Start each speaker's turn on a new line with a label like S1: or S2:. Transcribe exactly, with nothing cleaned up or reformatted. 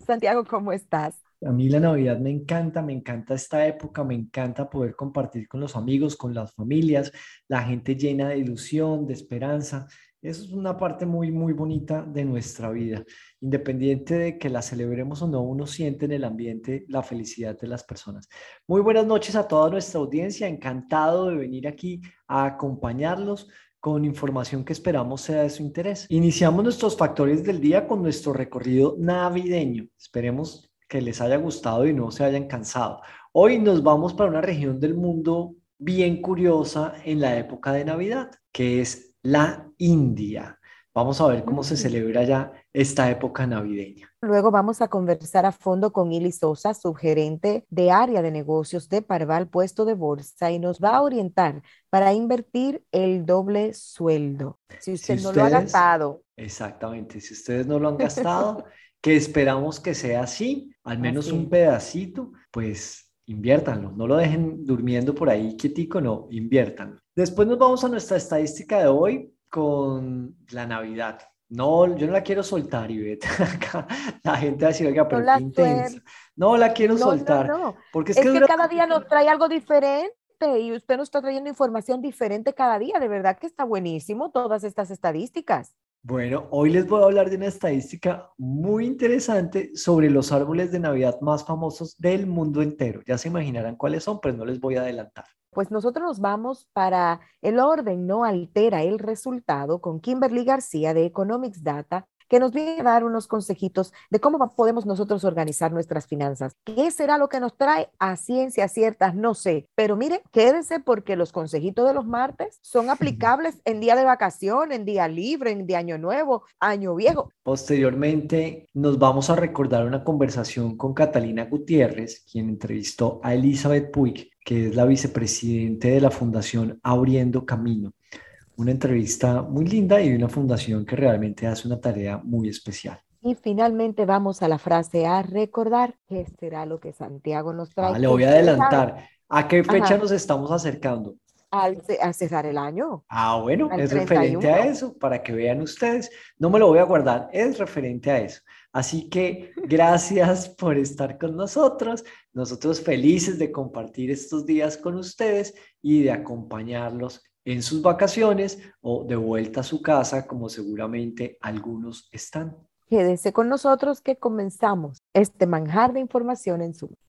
S1: Santiago, ¿cómo estás?
S2: A mí la Navidad me encanta, me encanta esta época, me encanta poder compartir con los amigos, con las familias, la gente llena de ilusión, de esperanza. Eso es una parte muy, muy bonita de nuestra vida. Independiente de que la celebremos o no, uno siente en el ambiente la felicidad de las personas. Muy buenas noches a toda nuestra audiencia. Encantado de venir aquí a acompañarlos con información que esperamos sea de su interés. Iniciamos nuestros factores del día con nuestro recorrido navideño. Esperemos que les haya gustado y no se hayan cansado. Hoy nos vamos para una región del mundo bien curiosa en la época de Navidad, que es la India. Vamos a ver cómo se
S1: Mm.
S2: celebra ya esta época navideña.
S1: Luego vamos a conversar a fondo con Ili Sosa, subgerente de área de negocios de Parval Puesto de Bolsa, y nos va a orientar para invertir el doble sueldo. Si
S2: Si
S1: usted no lo ha
S2: ustedes,
S1: gastado,
S2: exactamente, si ustedes no lo han gastado, que esperamos que sea así, al menos
S1: así
S2: un
S1: es.
S2: pedacito, pues inviértanlo, no lo dejen durmiendo por ahí quietico, no, inviértanlo. Después nos vamos a nuestra estadística de hoy con la Navidad. No, yo no la quiero soltar, Ivette. Acá la gente va a decir, oiga,
S1: Son
S2: pero qué
S1: las suerte.
S2: intensa. No la quiero
S1: No, no,
S2: soltar,
S1: no.
S2: porque es que
S1: Es que
S2: dura.
S1: cada día nos trae algo diferente y usted nos está trayendo información diferente cada día. De verdad que está buenísimo todas estas estadísticas.
S2: Bueno, hoy les voy a hablar de una estadística muy interesante sobre los árboles de Navidad más famosos del mundo entero. Ya se imaginarán cuáles son, pero no les voy a adelantar.
S1: Pues nosotros nos vamos para el orden no altera el resultado con Kimberly García de Economics Data, que nos viene a dar unos consejitos de cómo va- podemos nosotros organizar nuestras finanzas. ¿Qué será lo que nos trae a ciencias ciertas? No sé, pero mire, quédese porque los consejitos de los martes son aplicables en día de vacación, en día libre, en día año nuevo, año viejo.
S2: Posteriormente, nos vamos a recordar una conversación con Catalina Gutiérrez, quien entrevistó a Elizabeth Puig, que es la vicepresidente de la Fundación Abriendo Camino. Una entrevista muy linda y de una fundación que realmente hace una tarea muy especial.
S1: Y finalmente vamos a la frase a recordar qué será lo que Santiago nos
S2: Ah,
S1: trae,
S2: le
S1: que
S2: voy a
S1: usted sabe.
S2: adelantar. ¿A qué fecha
S1: Ajá,
S2: nos estamos acercando?
S1: al, ce- a cerrar el año,
S2: Ah, bueno,
S1: al
S2: es
S1: treinta y
S2: referente a
S1: uno.
S2: eso, para que vean ustedes. No me lo voy a guardar, es referente a eso. Así que gracias por estar con nosotros. Nosotros felices de compartir estos días con ustedes y de acompañarlos en sus vacaciones o de vuelta a su casa, como seguramente algunos están.
S1: Quédese con nosotros que comenzamos este manjar de información en Zoom.